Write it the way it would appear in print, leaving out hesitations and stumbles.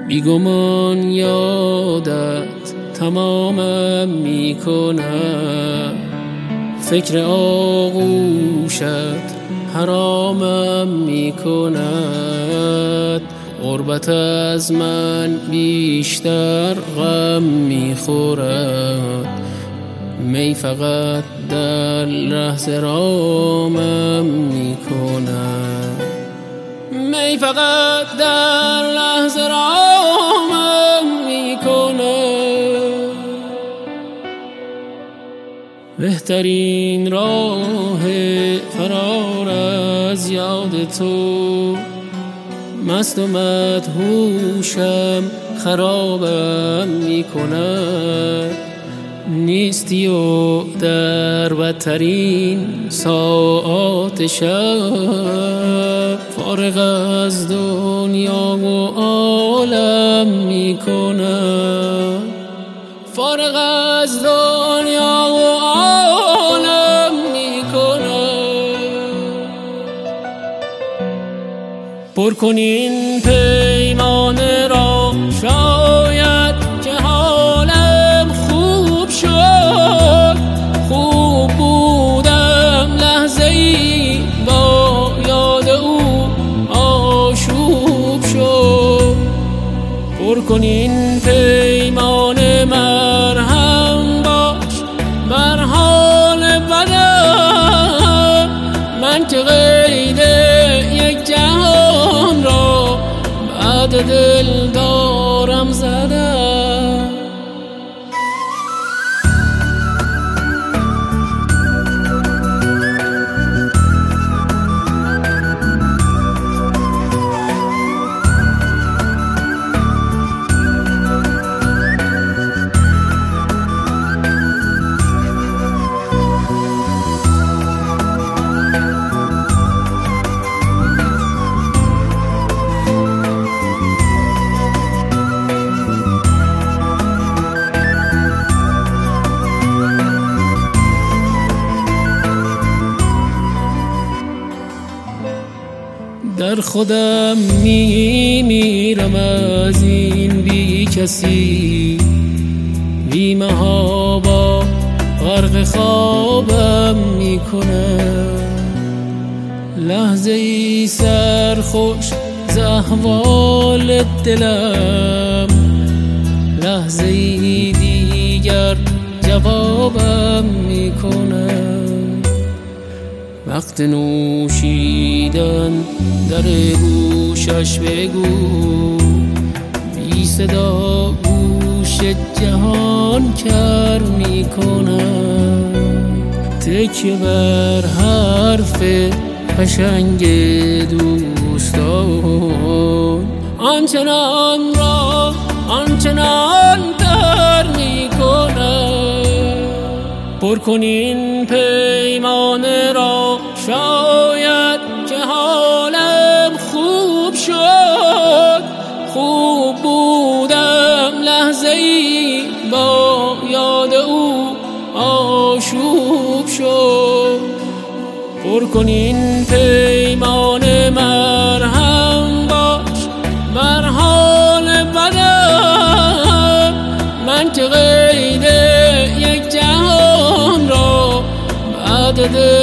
بیگمان یادت تمامم میکند، فکر آغوشت حرامم میکند. غربت از من بیشتر غم میخورد، می فقط در لحظه رامم میکند، می فقط در لحظه رامم میکند. بهترین راه فرار از یاد تو، مست و مدهوشم خرابم میکند. نیستی و در بدترین ساعات شب، فارغ از دنیا و عالم میکند، فارغ از دنیا و عالم میکند. پر کن این پیمانه را، شاید که حالم خوب شد. خوب بودم لحظه ای با یاد او آشوب شد. پر کن این پیمانه، مرهم باش بر حال بدم. من که قید یک جهان را بعد دل دارم زدم. در خودم میمیرم از این بی کسی، بی محابا غرق خوابم میکنم. لحظه ای سرخوش ز احوال دلم، لحظه ای دیگر جوابم میکنم. وقت نوشیدن در گوشش بگو، بی صدا گوش جهان کر میکنم. تکیه بر حرف قشنگ دوستان، آنچنان را آنچنان در میکنم. پر کن این پیمانه را، شاید که حالم خوب شد. خوب بودم لحظه ای با یاد او آشوب شد. پر کن این پیمانه، مرهم باش بر حال بدم. من که قید یک جهان را بعد